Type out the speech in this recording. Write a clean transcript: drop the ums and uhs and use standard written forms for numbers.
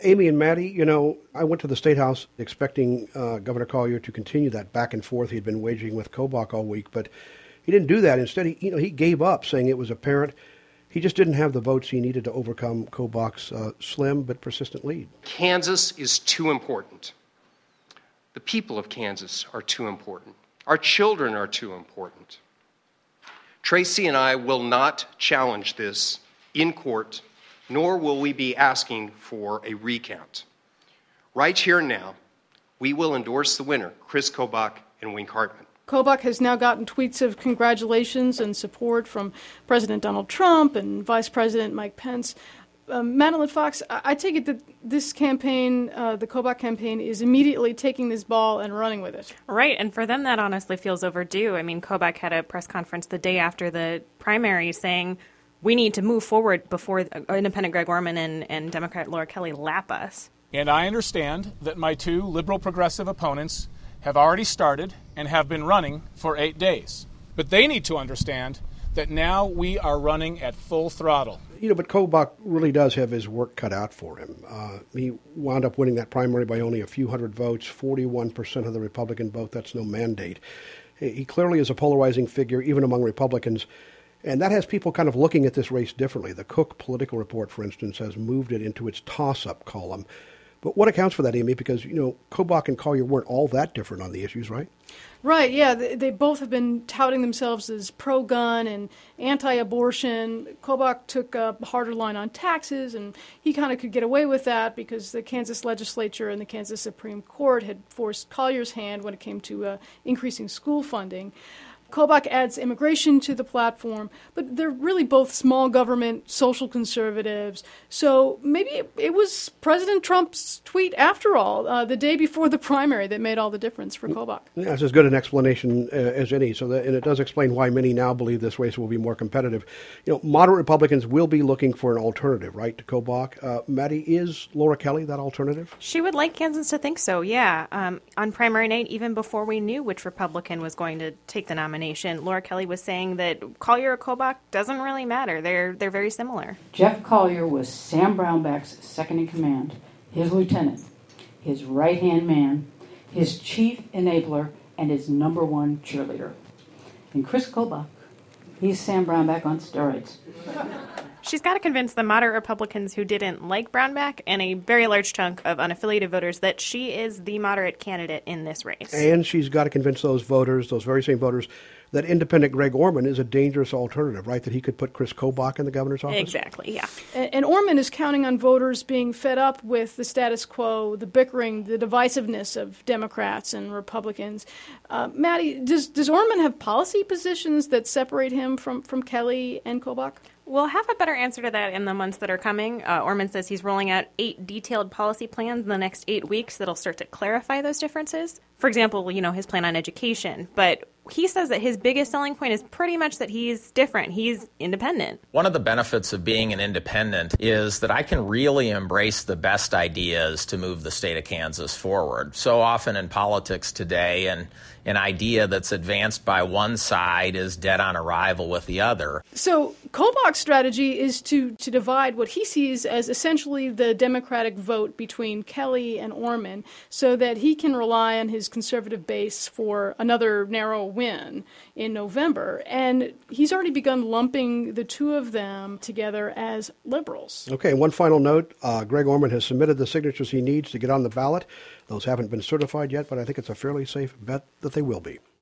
Amy and Maddie, I went to the State House expecting Governor Collier to continue that back and forth he'd been waging with Kobach all week, but he didn't do that. Instead, he gave up, saying it was apparent he just didn't have the votes he needed to overcome Kobach's slim but persistent lead. Kansas is too important. The people of Kansas are too important. Our children are too important. Tracy and I will not challenge this in court, nor will we be asking for a recount. Right here and now, we will endorse the winner, Chris Kobach and Wink Hartman. Kobach has now gotten tweets of congratulations and support from President Donald Trump and Vice President Mike Pence. Madeline Fox, I take it that this campaign, the Kobach campaign, is immediately taking this ball and running with it. Right, and for them that honestly feels overdue. I mean, Kobach had a press conference the day after the primary saying we need to move forward before independent Greg Orman and Democrat Laura Kelly lap us. And I understand that my two liberal progressive opponents have already started and have been running for 8 days. But they need to understand that now we are running at full throttle. But Kobach really does have his work cut out for him. He wound up winning that primary by only a few hundred votes, 41% of the Republican vote. That's no mandate. He clearly is a polarizing figure, even among Republicans. And that has people kind of looking at this race differently. The Cook Political Report, for instance, has moved it into its toss-up column. But what accounts for that, Amy? Because, Kobach and Collier weren't all that different on the issues, right? Right, yeah. They both have been touting themselves as pro-gun and anti-abortion. Kobach took a harder line on taxes, and he kind of could get away with that because the Kansas legislature and the Kansas Supreme Court had forced Collier's hand when it came to increasing school funding. Kobach adds immigration to the platform, but they're really both small government, social conservatives. So maybe it was President Trump's tweet, after all, the day before the primary that made all the difference for Kobach. Yeah, that's as good an explanation as any. And it does explain why many now believe this race will be more competitive. Moderate Republicans will be looking for an alternative, right, to Kobach. Maddie, is Laura Kelly that alternative? She would like Kansans to think so, yeah. On primary night, even before we knew which Republican was going to take the nomination, Laura Kelly was saying that Collier or Kobach doesn't really matter. They're very similar. Jeff Collier was Sam Brownback's second in command, his lieutenant, his right-hand man, his chief enabler, and his number one cheerleader. And Chris Kobach, he's Sam Brownback on steroids. She's got to convince the moderate Republicans who didn't like Brownback and a very large chunk of unaffiliated voters that she is the moderate candidate in this race. And she's got to convince those voters, those very same voters, that independent Greg Orman is a dangerous alternative, right? That he could put Chris Kobach in the governor's office? Exactly, yeah. And Orman is counting on voters being fed up with the status quo, the bickering, the divisiveness of Democrats and Republicans. Maddie, does Orman have policy positions that separate him from Kelly and Kobach? We'll have a better answer to that in the months that are coming. Orman says he's rolling out 8 detailed policy plans in the next 8 weeks that'll start to clarify those differences. For example, his plan on education. But he says that his biggest selling point is pretty much that he's different. He's independent. One of the benefits of being an independent is that I can really embrace the best ideas to move the state of Kansas forward. So often in politics today, an idea that's advanced by one side is dead on arrival with the other. So Kobach's strategy is to divide what he sees as essentially the Democratic vote between Kelly and Orman so that he can rely on his conservative base for another narrow win in November. And he's already begun lumping the two of them together as liberals. Okay, one final note. Greg Orman has submitted the signatures he needs to get on the ballot. Those haven't been certified yet, but I think it's a fairly safe bet that they will be.